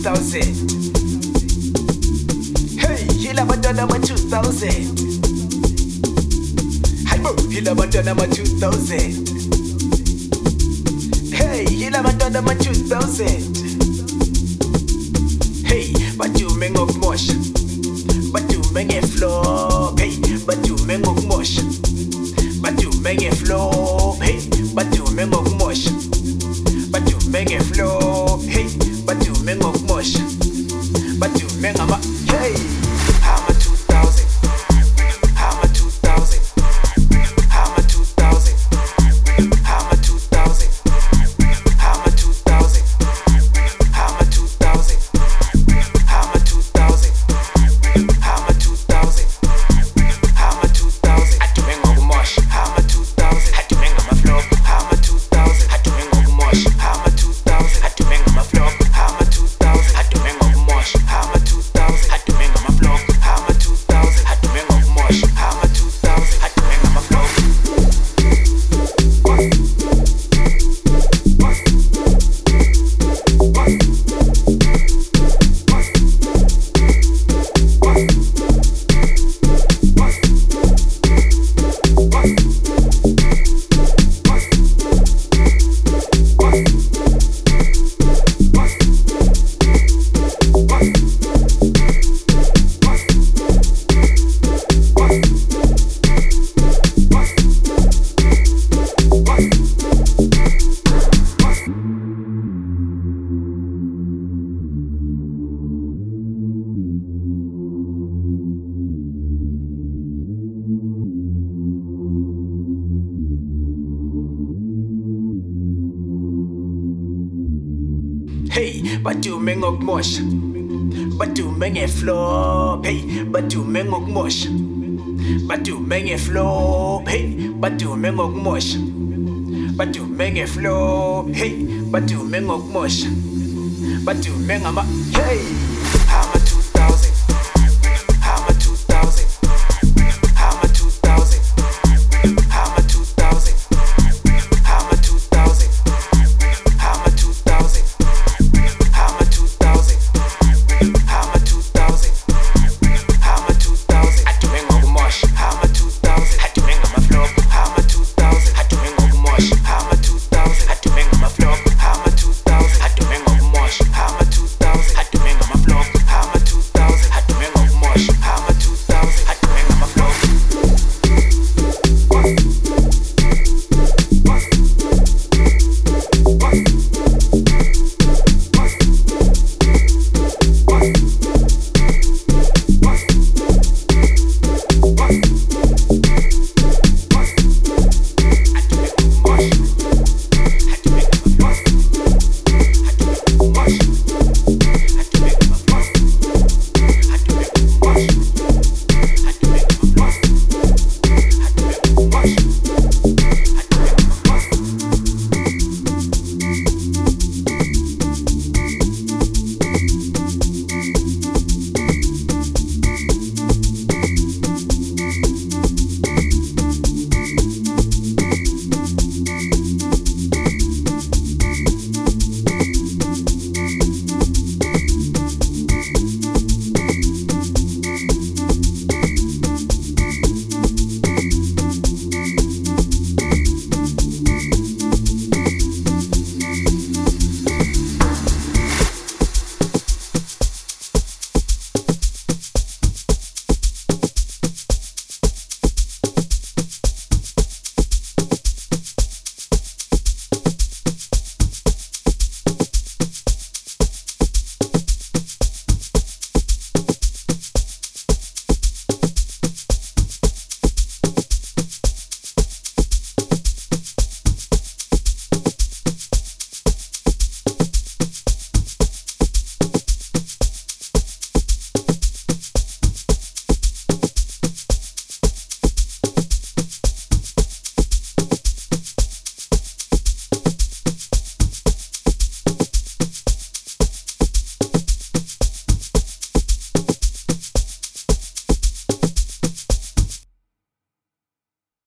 2000. Hey, hila badana ma 2000. Hypo, hila badana ma 2000. Hey, hila badana ma 2000. Hey, batu mengok mosh. Batu menge flow. Hey, batu mengok mosh. Batu menge flow. Hey, batu mengok mosh. Batu menge flow. Hey, batu mengok mosh. Batu mengama. Hey, Hama 2000. Hama 2000. Hama 2000. Hama 2000. Hama 2000. Hama 2000. Hama 2000. Hama 2000. Hama 2000. Hatu mengok mosh. Hama 2000. Hatu mengama flow. Hama 2000. Hatu mengok mosh. Hama 2000. Hatu mengama flow. Hama 2000. Hatu mengok mosh. Hama 2000. Hatu mengama flow. Hama 2000. Hatu mengok mosh. Hama 2000. Hatu mengama flow. Hey, batu mengok mosh. Batu menge flow. Hey, batu mengok mosh. Batu menge flow. Hey, batu mengok mosh. Batu menge flow. Hey, batu mengok mosh. Batu mengama. Hey, Hama 2000.